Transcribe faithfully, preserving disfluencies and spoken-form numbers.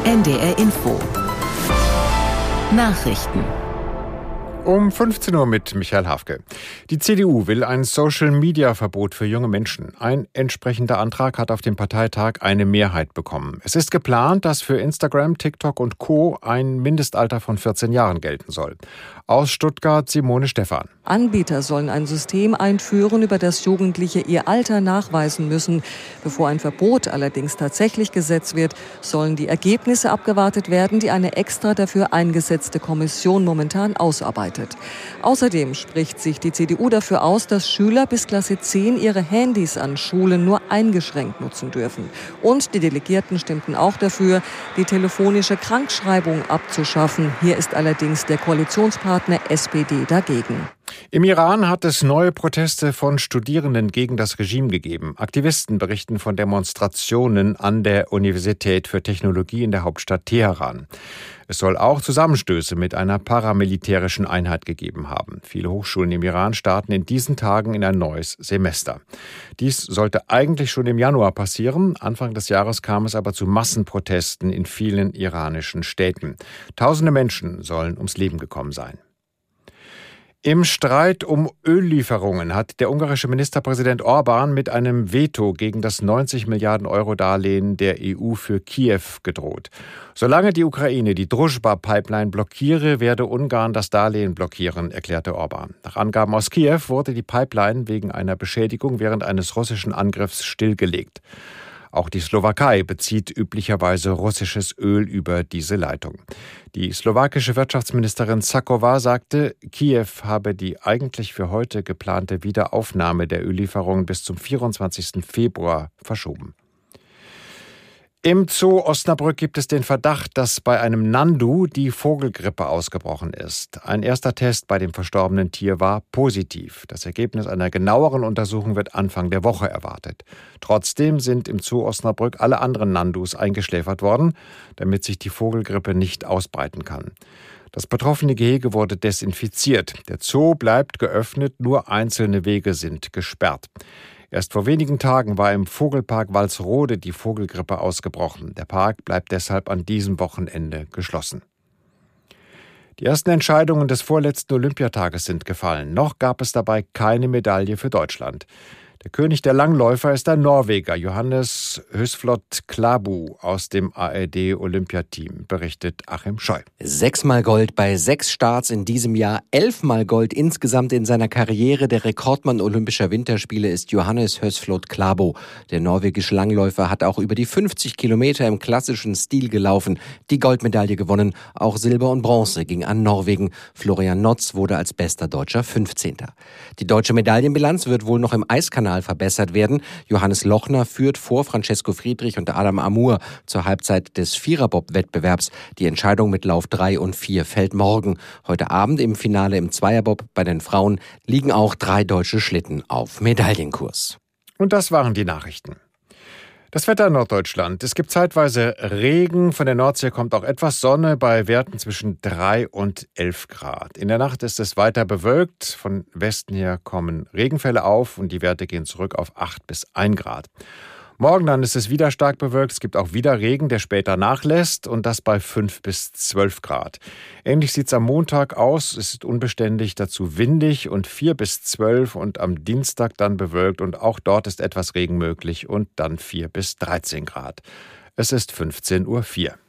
N D R Info. Nachrichten. Um fünfzehn Uhr mit Michael Hafke. Die C D U will ein Social-Media-Verbot für junge Menschen. Ein entsprechender Antrag hat auf dem Parteitag eine Mehrheit bekommen. Es ist geplant, dass für Instagram, TikTok und Co. ein Mindestalter von vierzehn Jahren gelten soll. Aus Stuttgart Simone Stephan. Anbieter sollen ein System einführen, über das Jugendliche ihr Alter nachweisen müssen. Bevor ein Verbot allerdings tatsächlich gesetzt wird, sollen die Ergebnisse abgewartet werden, die eine extra dafür eingesetzte Kommission momentan ausarbeitet. Außerdem spricht sich die C D U dafür aus, dass Schüler bis Klasse zehn ihre Handys an Schulen nur eingeschränkt nutzen dürfen. Und die Delegierten stimmten auch dafür, die telefonische Krankschreibung abzuschaffen. Hier ist allerdings der Koalitionspartner S P D dagegen. Im Iran hat es neue Proteste von Studierenden gegen das Regime gegeben. Aktivisten berichten von Demonstrationen an der Universität für Technologie in der Hauptstadt Teheran. Es soll auch Zusammenstöße mit einer paramilitärischen Einheit gegeben haben. Viele Hochschulen im Iran starten in diesen Tagen in ein neues Semester. Dies sollte eigentlich schon im Januar passieren. Anfang des Jahres kam es aber zu Massenprotesten in vielen iranischen Städten. Tausende Menschen sollen ums Leben gekommen sein. Im Streit um Öllieferungen hat der ungarische Ministerpräsident Orbán mit einem Veto gegen das neunzig Milliarden Euro Darlehen der E U für Kiew gedroht. Solange die Ukraine die Družba-Pipeline blockiere, werde Ungarn das Darlehen blockieren, erklärte Orbán. Nach Angaben aus Kiew wurde die Pipeline wegen einer Beschädigung während eines russischen Angriffs stillgelegt. Auch die Slowakei bezieht üblicherweise russisches Öl über diese Leitung. Die slowakische Wirtschaftsministerin Čáková sagte, Kiew habe die eigentlich für heute geplante Wiederaufnahme der Öllieferungen bis zum vierundzwanzigsten Februar verschoben. Im Zoo Osnabrück gibt es den Verdacht, dass bei einem Nandu die Vogelgrippe ausgebrochen ist. Ein erster Test bei dem verstorbenen Tier war positiv. Das Ergebnis einer genaueren Untersuchung wird Anfang der Woche erwartet. Trotzdem sind im Zoo Osnabrück alle anderen Nandus eingeschläfert worden, damit sich die Vogelgrippe nicht ausbreiten kann. Das betroffene Gehege wurde desinfiziert. Der Zoo bleibt geöffnet, nur einzelne Wege sind gesperrt. Erst vor wenigen Tagen war im Vogelpark Walsrode die Vogelgrippe ausgebrochen. Der Park bleibt deshalb an diesem Wochenende geschlossen. Die ersten Entscheidungen des vorletzten Olympiatages sind gefallen. Noch gab es dabei keine Medaille für Deutschland. Der König der Langläufer ist ein Norweger, Johannes Høsflot Klæbo aus dem A R D-Olympiateam, berichtet Achim Scheu. Sechsmal Gold bei sechs Starts in diesem Jahr, elfmal Gold insgesamt in seiner Karriere. Der Rekordmann Olympischer Winterspiele ist Johannes Høsflot Klæbo. Der norwegische Langläufer hat auch über die fünfzig Kilometer im klassischen Stil gelaufen, die Goldmedaille gewonnen. Auch Silber und Bronze ging an Norwegen. Florian Notz wurde als bester Deutscher fünfzehnter. Die deutsche Medaillenbilanz wird wohl noch im Eiskanal verbessert werden. Johannes Lochner führt vor Francesco Friedrich und Adam Amur zur Halbzeit des Viererbob-Wettbewerbs. Die Entscheidung mit Lauf drei und vier fällt morgen. Heute Abend im Finale im Zweierbob bei den Frauen liegen auch drei deutsche Schlitten auf Medaillenkurs. Und das waren die Nachrichten. Das Wetter in Norddeutschland. Es gibt zeitweise Regen. Von der Nordsee kommt auch etwas Sonne bei Werten zwischen drei und elf Grad. In der Nacht ist es weiter bewölkt. Von Westen her kommen Regenfälle auf und die Werte gehen zurück auf acht bis ein Grad. Morgen dann ist es wieder stark bewölkt. Es gibt auch wieder Regen, der später nachlässt und das bei fünf bis zwölf Grad. Ähnlich sieht es am Montag aus. Es ist unbeständig, dazu windig und vier bis zwölf und am Dienstag dann bewölkt und auch dort ist etwas Regen möglich und dann vier bis dreizehn Grad. Es ist fünfzehn Uhr vier.